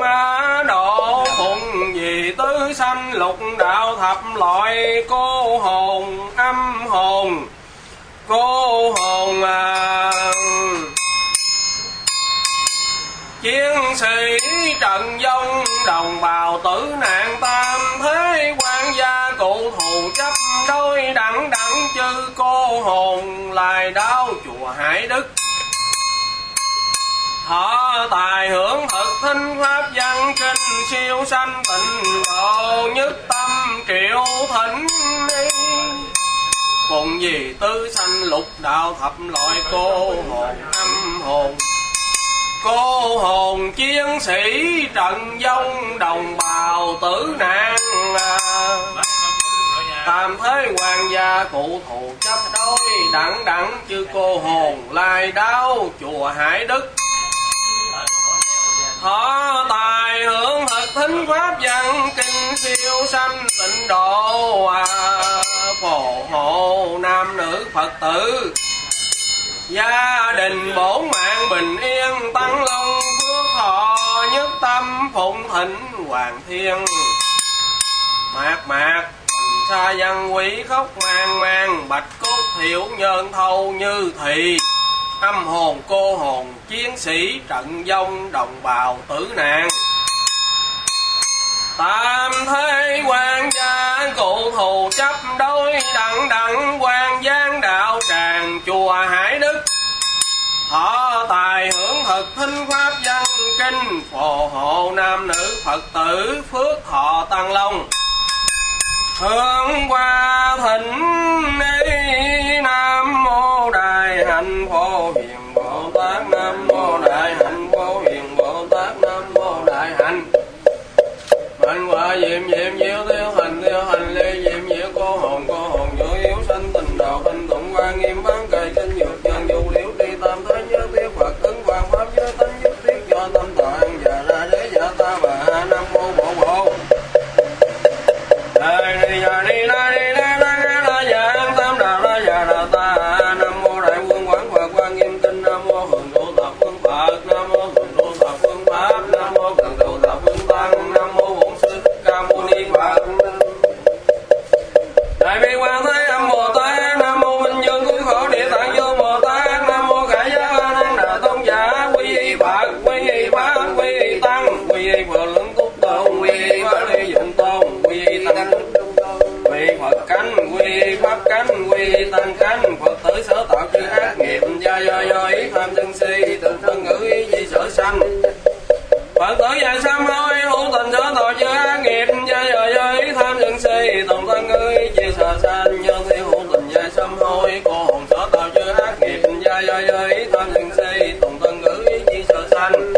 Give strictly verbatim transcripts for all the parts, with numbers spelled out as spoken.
độ phụng vì tứ sanh lục đạo thập loại cô hồn âm hồn cô hồn à, chiến sĩ trận vong đồng bào tử nạn tam thế quan gia cụ thù chấp đôi đẳng đẳng chư cô hồn lại đau chùa Hải Đức thọ tài hưởng thực thinh pháp văn kinh siêu sanh tịnh độ nhất tâm triệu thỉnh cùng vì tứ sanh lục đạo thập loại cô hồn âm hồn cô hồn chiến sĩ trận vong đồng bào tử nạn tam thế hoàng gia cụ thù chấp đôi đẳng đẳng chư cô hồn lai đáo chùa Hải Đức thọ tài hưởng thực thính pháp văn kinh siêu sanh tịnh độ à, phù hộ nam nữ Phật tử gia đình bổn mạng bình yên tăng long phước thọ nhất tâm phụng thịnh hoàng thiên mạc mạc xa văn quỷ khóc mang mang bạch cốt thiểu nhân thâu như thị âm hồn cô hồn chiến sĩ trận vong đồng bào tử nạn tam thế quan gia cụ thù chấp đôi đẳng đẳng quan giang đạo tràng chùa Hải Đức thọ tài hưởng thực thính pháp văn kinh phù hộ nam nữ Phật tử phước thọ tăng long hương qua thỉnh nam mô đại hạnh phổ hiền Bồ Tát nam mô đại hạnh phổ hiền Bồ Tát nam mô đại hạnh mạnh quả diệm diệm diệu tiêu hành tiêu hành ly diệm diệu cô hồn cô hồn vô yếu sanh tình đạo thanh tụng quan nghiêm bán cây kinh dược chân du liễu tri tam thế nhớ tiêu Phật ứng quan pháp giới tánh nhất thiết do tâm tạng và ra đế giả ta bà nam mô bộ bộ đại đi ya đi la đi la la la ya tam đạo la ya la ta nam mô đại quân quán Phật quan nghiêm kinh nam mô hưởng độ thập phương Phật nam mô hưởng độ thập phương pháp nam mô hưởng độ thập phương tăng nam mô bổn sư ca mâu ni Phật đại bi quan thế âm Bồ Tát nam mô minh dương cứu khổ địa tạng vô Bồ Tát nam mô khải giác a nan đà tôn giả quy y Phật quy y pháp quy y tăng quy y Phật lượng túc tôn quy y pháp ly dụng tôn quy y tăng quy y Phật cánh quy y pháp cánh quy y tăng cánh Phật tử sở tạo chư ác nghiệp do do do ý tham sân si từ thân ngữ ý di sở sanh Phật tử dạy sám hối hữu tình sở tạo chư ác nghiệp do do do ý tham sân si từ thân ngữ ý di sở sanh nhân thi hữu tình dạy sám hối cô hồn sở tạo chư ác nghiệp do do do ý tham sân si từ thân ngữ ý di sở sanh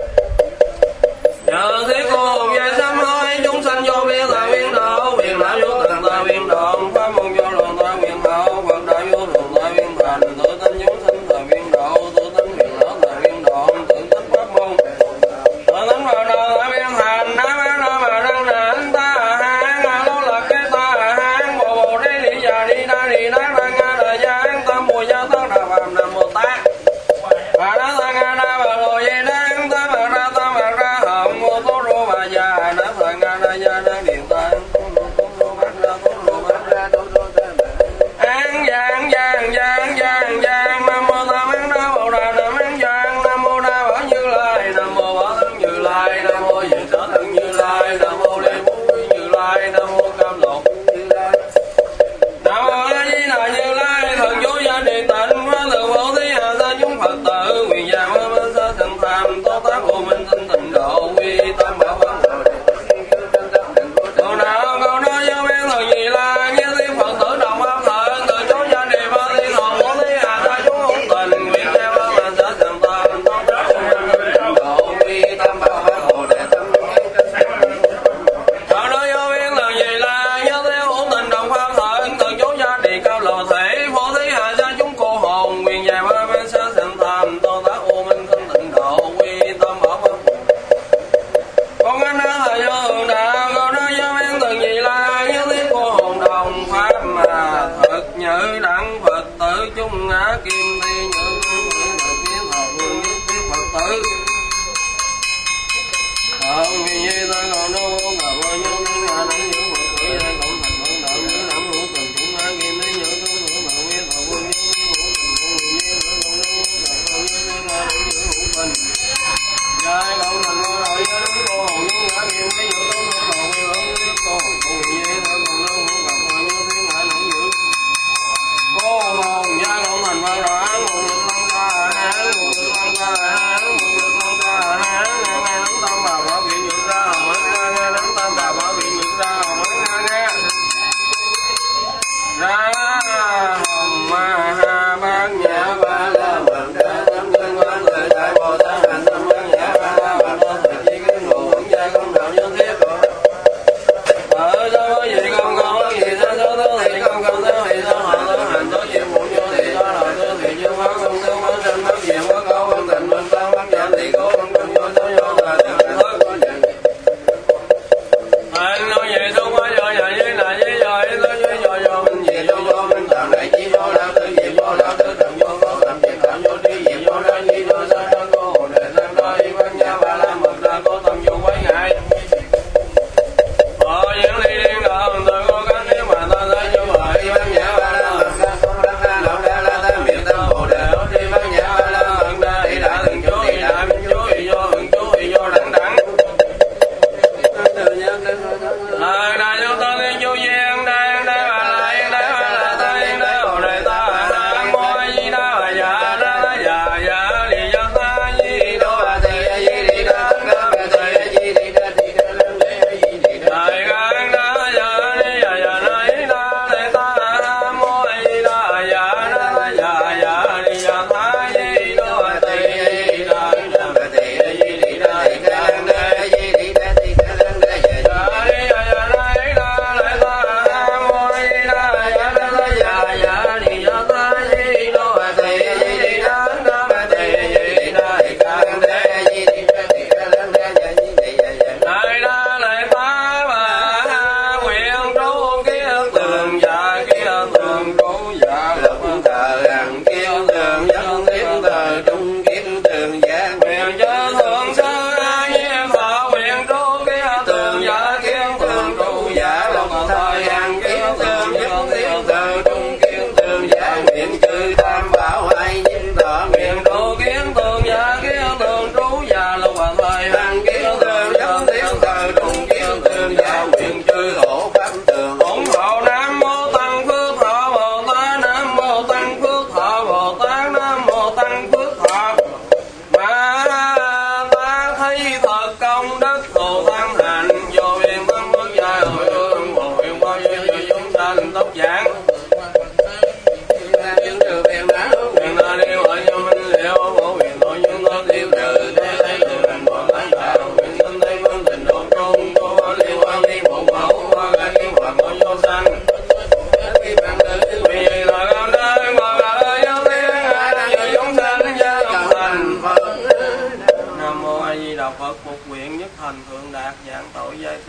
nhờ thế cô hồn dạy sám hối chúng sanh vô biết là viên độ viên đạo vô tận ta viên độ pháp môn vô lượng ta viên hậu Phật đạo vô lượng ta viên thành tự tin chúng sanh ta viên độ tự tin viên đạo ta viên độ tự tin pháp môn tự tin vào đầu ta viên thành nam á nam mà đăng nản ta hán lô là cái ta hán bộ bộ đi đi giờ đi na đi na ra nga đời giang ta mùi gia ta đà phạm nam Bồ Tát và đó ta nga na bà lô dây đang ta mà ra ta mà ra hồng ngô tố rô bà già đã ta nga na gia đang điện ta an giang giang giang giang giang nam mô tam án đa bồ đà nam án giang nam mô đa bảo như lai nam mô bảo thân như lai nam mô diệu sở thân như lai nam mô lê bố như lai nam mô cam lộc như lai nam mô a di đà như lai thần vô gia điện tịnh hóa thượng bổ thí hạ sa chúng Phật tử quyền giang ma bên sa thần tham tố tác hộ minh tinh tịnh độ quy tam bảo quán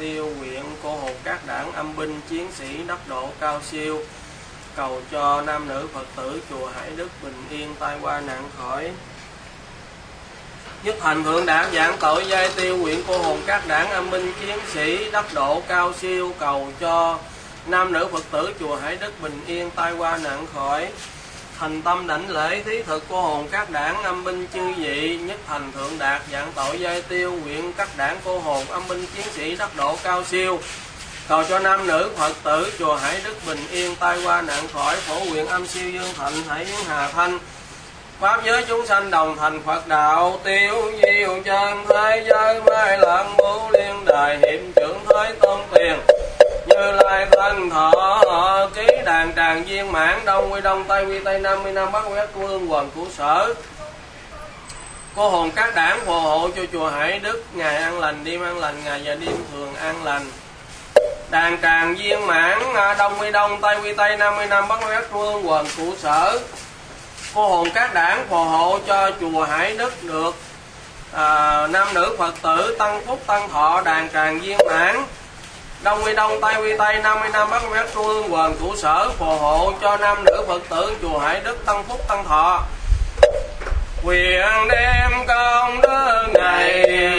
Tiêu, huyện Cô Hồn Các Đảng, âm binh chiến sĩ đắc độ cao siêu, cầu cho nam nữ Phật tử chùa Hải Đức bình yên, tai qua nạn khỏi. Nhất thành thượng đạt giảng tội giai tiêu, huyện Cô Hồn Các Đảng, âm binh chiến sĩ đắc độ cao siêu, cầu cho nam nữ Phật tử chùa Hải Đức bình yên, tai qua nạn khỏi. Thành tâm đảnh lễ thí thực Cô Hồn Các Đảng, âm binh chư vị. Nhất thành thượng đạt giảng tội giai tiêu, huyện Các Đảng Cô Hồn, âm binh chiến sĩ đắc độ cao siêu, cầu cho nam nữ Phật tử chùa Hải Đức bình yên, tai qua nạn khỏi. Phổ huyện âm siêu dương thạnh, Hải Yến Hà Thanh, pháp giới chúng sanh đồng thành Phật đạo. Tiêu diệu chân thế giới, mai lạng bố liên đài, hiểm trưởng thế tôn tiền, Như Lai thân thọ ký đàn tràng viên mãn, đông quy đông tây quy tây, nam mươi năm bắc quét vương quần của sở. Cô Hồn Các Đảng phù hộ cho chùa Hải Đức ngày an lành, đêm an lành, ngày và đêm thường an lành. Đàn tràng viên mãn, đông quy đông tây quy tây, nam mươi năm bắc quét vương quần của sở. Cô Hồn Các Đảng phù hộ cho chùa Hải Đức được à, nam nữ Phật tử tăng phúc tăng thọ, đàn tràng viên mãn. Đông quy đông tây quy tây, năm mươi năm bắc quét trung ương quần của sở, phù hộ cho nam nữ Phật tử chùa Hải Đức tăng phúc tăng thọ. Quyền đem công đức ngày